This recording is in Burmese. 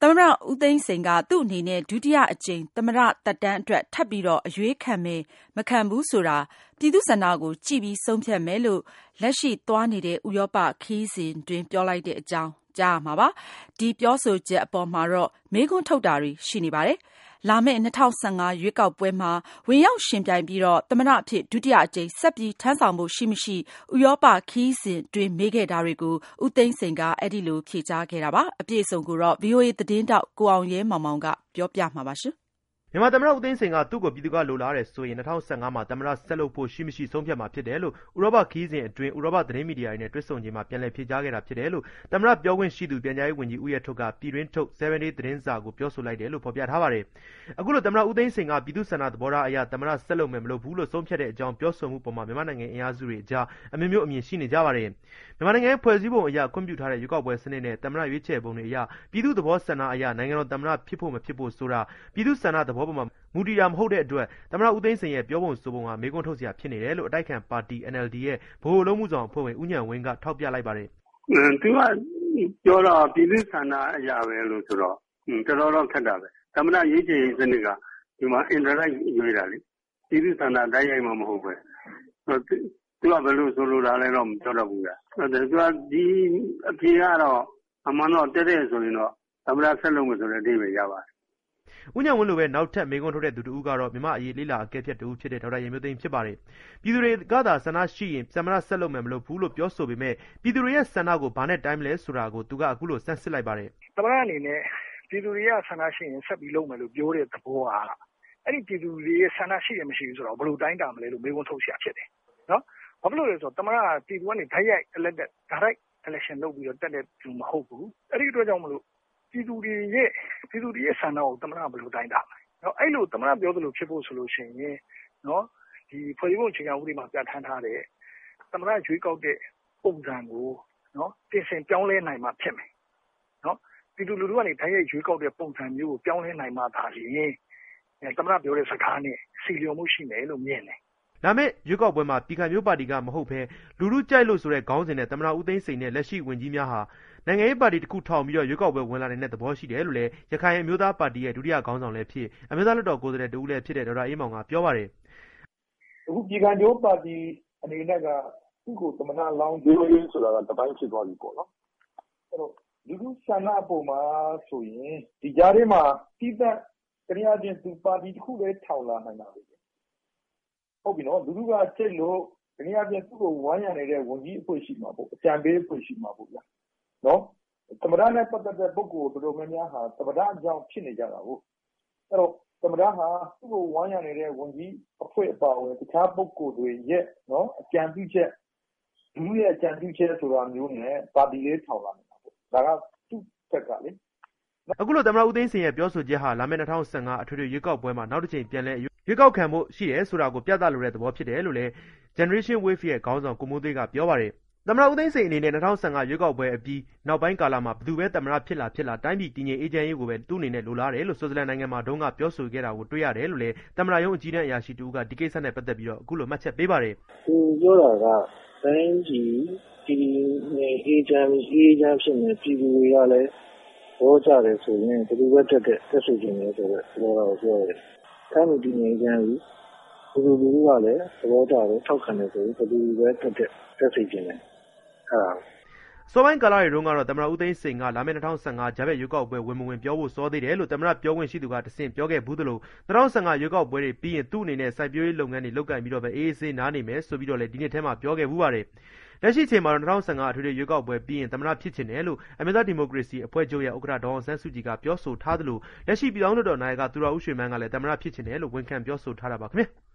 သမ္မတဦးသိန်းစိန်ကသူ့အနေနဲ့ဒုတိယအကြိမ်သမ္မတသက်တမ်းအတွက်ထပ်ပြီးတော့အရွေးခံမယ်မခံဘူးဆိုတာပြည်သူ့ဆန္ဒကိုကြည့်ပြီးဆုံးဖြတ်မယ်လို့လက်ရှိသွားနေတဲ့ဥရောပခရီးစဉ်တွင်ပြောလိုက်တဲ့အကြောင်းကြားမှာပါ။ဒီပြောဆိုချက်အပေါ်မှာတော့မေးခွန်းထုတ်တာတွေရှိနေပါတယ်။လာမယ့်2015ရွေးကောက်ပွဲမှာဝင်ရောက်ရှင်ပြိုင်ပြီးတော့သမ္မတအဖြစ်ဒုတိယအကြိမ်ဆက်ပြီးထမ်းဆောင်ဖို့ရှိမရှိဥရောပခရီးစဉ်တွင်မေးခဲ့တာတွေကိုဦးသိန်းစိန်ကအဲ့ဒီလိုဖြေကြားခဲ့တာပါ။အပြည့်အစုံကိုတော့ VOA သတင်းတောက်ကိုအောင်ရဲမောင်မောင်ကပြောပြမှာပါရှင်။မြန်မာသမ္မတဦးသိန်းစိန်ကသူ့ကိုပြည်သူကလိုလားတယ်ဆိုရင်2015မှာသမ္မတဆက်လုပ်ဖို့ရှိမရှိဆုံးဖြတ်မှာဖြစ်တယ်လို့ဥရောပခီးစဉ်အတွင်းဥရောပသတင်းမီဒီယာတွေနဲ့တွေ့ဆုံချိန်မှာပြန်လည်ဖြေကြားခဲ့တာဖြစ်တယ်လို့သမ္မတပြောခွင့်ရှိသူပြန်ကြားရေးဝန်ကြီးဦးရဲထွဋ်ကပြည်တွင်းထုတ်7 Day သတင်းစာကိုပြောဆိုလိုက်တယ်လို့ဖော်ပြထားပါတယ်။အခုလိုသမ္မတဦးသိန်းစိန်ကပြည်သူ့ဆန္ဒသဘောထားအရသမ္မတဆက်လုပ်မယ်မလုပ်ဘူးလို့ဆုံးဖြတ်တဲ့အကြောင်းပြောဆိုမှုပေါ်မှာမြန်မာနိုင်ငံအင်အားစုတွေအကြားအမျိုးမျိုးအမြင်ရှိနေကြပါတယ်။မြန်မာနိုင်ငံရဲ့ဖွဲ့စည်းပုံအရခွင့်ပြုထားတဲ့ရွေးကောက်ပွဲစနစ်နဲ့သမ္မတရွေးချယ်ပုံတွေအရပြည်သူ့သဘောဆန္ဒအရနိုင်ငံတော်သမ္မတဖြစ်ဖို့မဖြစ်ဖို့ဆိုတာပြည်သူ့ဆန္ဒသဘောပေါ်မှာမူတည်တာမဟုတ်တဲ့အတွက်သမ္မတဦးသိန်းစိန်ရဲ့ပြောပုံဆိုပုံဟာမေးခွန်းထုတ်စရာဖြစ်နေတယ်လို့အတိုက်ခံပါတီ NLD ရဲ့ဗဟိုအလုပ်မှုဆောင်အဖွဲ့ဝင်ဦးဉာဏ်ဝင်းကထောက်ပြလိုက်ပါတယ်။သူကပြောတော့ပြည်သူ့ဆန္ဒအရာပဲလို့ဆိုတော့တော်တော်ခက်တာပဲ။သမ္မတရွေးချယ်ရေးစနစ်ကဒီမှာ indirect ရွေးတာလေ။ပြည်သူ့ဆန္ဒတိုက်ရိုက်မှမဟုတ်ပဲ။သူကဘယ်လိုဆိုလိုတာလဲတော့မပြောတော့ဘူးဗျ။သူကဒီအဖြေကတော့အမှန်တော့တဲ့ဆိုရင်တော့သမ္မတဆက်လုပ်မယ်ဆိုတဲ့အဓိပ္ပာယ်ရပါတယ်။ဦးဉာဏ်ဝင်းလိုပဲနောက်ထပ်မေးခွန်းထုတ်တဲ့သူတဦးကတော့မြန်မာအရေးလေးလာအကဲဖြတ်တူဖြစ်တဲ့ဒေါက်တာရန်မျိုးသိမ်းဖြစ်ပါတယ်။ပြည်သူတွေကသာဆန္ဒရှိရင်သမ္မတဆက်လုပ်မယ်မလုပ်ဘူးလို့ပြောဆိုပေမဲ့ပြည်သူတွေရဲ့ဆန္ဒကိုဘာနဲ့တိုင်းမလဲဆိုတာကိုသူကအခုလိုစမ်းစစ်လိုက်ပါတယ်။သမ္မတအနေနဲ့ပြည်သူတွေကဆန္ဒရှိရင်ဆက်ပြီးလုပ်မယ်လို့ပြောတဲ့သဘောကအဲ့ဒီပြည်သူတွေရဲ့ဆန္ဒရှိရမရှိဘူးဆိုတော့ဘယ်လိုတိုင်းတာမလဲလို့မေးခွန်းထုတ်ရှာဖြစ်တယ်။နော်။ဘာဖြစ်လို့လဲဆိုတော့သမ္မတကပြည်သူကနေဓာတ်ရိုက် elected direct election လုပ်ပြီးတော့တက်တဲ့သူမဟုတ်ဘူး။အဲ့ဒီအတွက်ကြောင့်မလို့ပြည်သူတွေရဲ့ဆန္ဒကိုသမ္မတဘယ်လိုတိုင်းတာမလဲ။နော်အဲ့လိုသမ္မတပြောသလိုဖြစ်ဖို့ဆိုလို့ရှိရင်နော်ဒီဖွဲ့စည်းပုံအခြေခံဥပဒေမှာပြဋ္ဌာန်းထားတဲ့သမ္မတရွေးကောက်တဲ့ပုံစံကိုနော်ပြင်ဆင်ပြောင်းလဲနိုင်မှဖြစ်မယ်။နော်ပြည်သူလူထုကနေတိုင်းရဲ့ရွေးကောက်တဲ့ပုံစံမျိုးကိုပြောင်းလဲနိုင်မှသာလျှင်သမ္မတပြောတဲ့စကားနဲ့စီလျော်မှုရှိမယ်လို့မြင်တယ်။လာမယ့်ရွေးကောက်ပွဲမှာပြည်ခိုင်မျိုးပါတီကမဟုတ်ဘဲလူထုကြိုက်လို့ဆိုတဲ့ခေါင်းစဉ်နဲ့သမ္မတဦးသိန်းစိန်နဲ့လက်ရှိဝန်ကြီးများဟာနိုင်ငံရေးပါတီတစ်ခုထောင်ပြီးတော့ရွေးကောက်ပွဲဝင်လာနိုင်တဲ့သဘောရှိတယ်လို့လည်းရခိုင်အမျိုးသားပါတီရဲ့ဒုတိယခေါင်းဆောင်လည်းဖြစ်အမျိုးသားလွှတ်တော်ကိုယ်စားလှယ်တဦးလည်းဖြစ်တဲ့ဒေါက်တာအေးမောင်ကပြောပါတယ်။အခုပြည်ခိုင်မျိုးပါတီအနေနဲ့ကသူ့ကိုသမ္မတလောင်းရွေးရေးဆိုတာကတပိုင်းဖြစ်သွားပြီပေါ့နော်။အဲ့တော့လူထုဆန္ဒအပေါ်မှာဆိုရင်ဒီကြားထဲမှာတိသက်တရားချင်းသူပါတီတစ်ခုလည်းထောင်လာနိုင်တာပဲ။ဟုတ်ပြီနော်လူထုကစိတ်လို့တရားချင်းသူ့ကိုဝိုင်းရနေတဲ့ဝန်ကြီးအဖွဲ့ရှိမှာပေါ့အကြံပေးအဖွဲ့ရှိမှာပေါ့ဗျာ။နော်သမ္မတနဲ့ပတ်သက်တဲ့ပုဂ္ဂိုလ်တော်တော်များများဟာသမ္မတအကြောင်းဖြစ်နေကြတာကိုအဲ့တော့သမ္မတဟာသူ့ကိုဝိုင်းရနေတဲ့ဝန်ကြီးအဖွဲ့အပါအဝင်တခြားပုဂ္ဂိုလ်တွေရဲ့နော်အကြံပြုချက်လူရဲ့အကြံပြုချက်ဆိုတာမျိုးနဲ့ပါတီလေးထောင်လာနေတာပေါ့ဒါကသူ့ဘက်ကလေအခုလိုသမ္မတဦးသိန်းစိန်ရဲ့ပြောဆိုချက်ဟာလာမယ့်2015အထွေထွေရွေးကောက်ပွဲမှာနောက်တစ်ချိန်ပြန်လဲရွေးကောက်ခံဖို့ရှိတယ်ဆိုတာကိုပြသလိုတဲ့သဘောဖြစ်တယ်လို့လည်း Generation Wave ရဲ့ခေါင်းဆောင်ကိုမိုးသွေးကပြောပါတယ်သမ္မတဦးသိန်းစိန်အနေနဲ့2015ရွေးကောက်ပွဲအပြီးနောက်ပိုင်းကာလမှာဘယ်သူပဲသမ္မတဖြစ်လာတိုင်းပြည်တည်ငြိမ်အေးချမ်းရေးကိုပဲသူ့အနေနဲ့လိုလားတယ်လို့ဆွစ်ဇာလန်နိုင်ငံမှာတုန်းကပြောဆိုခဲ့တာကိုတွေ့ရတယ်လို့လည်းသမ္မတရုံးအကြီးတန်းအရာရှိတူကဒီကိစ္စနဲ့ပတ်သက်ပြီးတော့အခုလိုမှတ်ချက်ပေးပါတယ်သူပြောတာကတိုင်းပြည်တည်ငြိမ်အေးချမ်းဖြစ်နေပြည်သူတွေကလည်းဘောကြတယ်ဆိုရင်ဘယ်သူပဲတက်ဆိုခြင်းလဲဆိုတော့ပြောတာကိုပြောတယ်တိုင်းပြည်တည်ငြိမ်ချမ်းပြီးလူကလည်းသဘောကျတယ်ထောက်ခံတယ်ဆိုရင်ဘယ်သူပဲတက်ဆိုခြင်းလဲစောပိုင်းကာလတွေတုန်းကတော့သမ္မတဦးသိန်းစိန်ကလာမယ့်2015ဂျာဘက်ရွေးကောက်ပွဲဝင်မဝင်ပြောဖို့စောသေးတယ်လို့သမ္မတပြောခွင့်ရှိသူကတဆင့်ပြောခဲ့ဘူးသလို2015ရွေးကောက်ပွဲတွေပြီးရင်သူ့အနေနဲ့စိုက်ပျိုးရေးလုပ်ငန်းတွေလုပ်ကိုင်ပြီးတော့ပဲအေးအေးနားနေမယ်ဆိုပြီးတော့လည်းဒီနှစ်ထဲမှာပြောခဲ့ဘူးပါတယ်လက်ရှိချိန်မှာတော့2015အထွေထွေရွေးကောက်ပွဲပြီးရင်သမ္မတဖြစ်ချင်တယ်လို့အမျိုးသားဒီမိုကရေစီအဖွဲ့ချုပ်ရဲ့ဥက္ကဋ္ဌဒေါ်အောင်ဆန်းစုကြည်ကပြောဆိုထားသလိုလက်ရှိပြည်ထောင်စုလွှတ်တော်နာယကသူရဦးရွှေမန်းကလည်းသမ္မတဖြစ်ချင်တယ်လို့ဝန်ခံပြောဆိုထားတာပါခင်ဗျာ